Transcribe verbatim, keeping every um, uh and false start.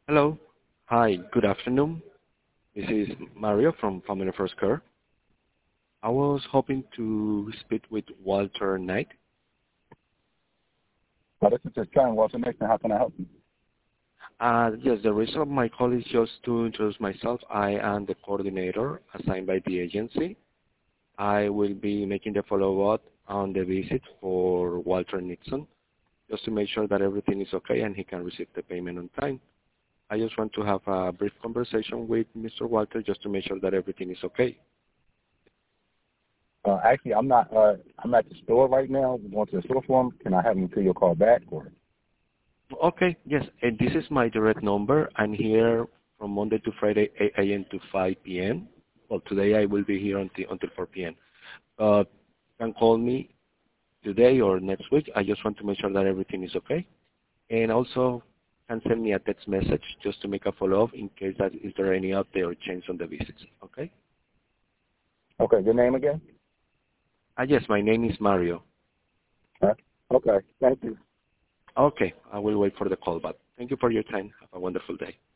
Hello. Hi, good afternoon. This is Mario from Family First Care. I was hoping to speak with Walter Knight. Oh, this is just John Walter Nixon. How can I help you? Uh, yes, the reason of my call is just to introduce myself. I am the coordinator assigned by the agency. I will be making the follow-up on the visit for Walter Nixon, just to make sure that everything is okay and he can receive the payment on time. I just want to have a brief conversation with Mister Walter just to make sure that everything is okay. Uh, actually, I'm not. Uh, I'm at the store right now. I'm going to the store for him. Can I have him give you a call back? Or Okay, yes, and this is my direct number. I'm here from Monday to Friday, eight a m to five p m Well, today I will be here until until four p m Uh, you can call me today or next week. I just want to make sure that everything is okay. And also can send me a text message just to make a follow-up in case that is there any update or change on the visits. Okay? okay, your name again? Ah, yes, my name is Mario. Huh? Okay, thank you. Okay, I will wait for the call back. Thank you for your time. Have a wonderful day.